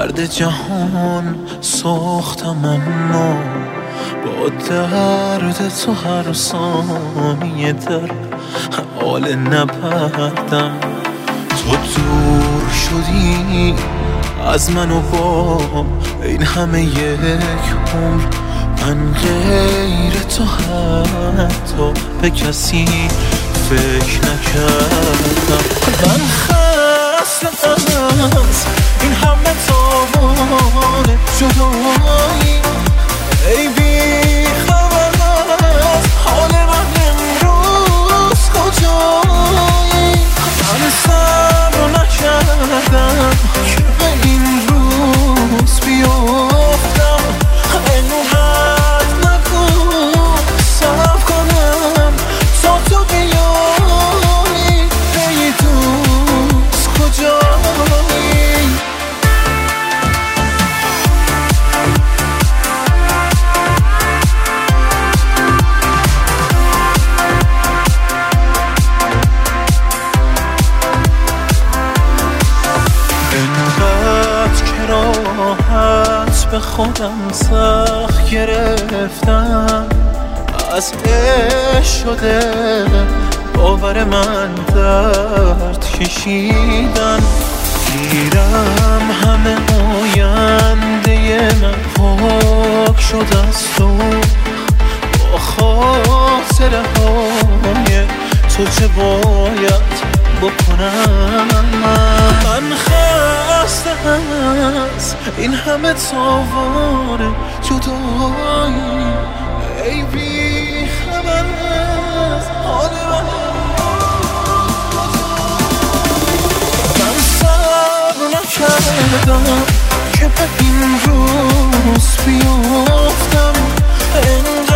درد جهان ساختم اما با درد تو هر ثانیه در حال نبردم. تو دور شدی از من و با این همه یک عمر، من غیر تو حتی به کسی فکر نکردم. من خسته از این همه تاوان جدایی، ای بی خبر از حال من امروز کجایی. من صبر نکردم که به این روز بیافتم، اینقدر نکن صبر کنم تا تو بیایی. ای دوست کجایی؟ اینقدر که راحت به خودم سخت گرفتم، از عشق شده باور من درد کشیدن. گیرم همه آینده من پاک شد از تو، با خاطره های تو چه باید بکنم؟ من خسته از این همه تاوان جدایی، ای بی خبر از حال من صبر نکردم که به این روز بیافتم.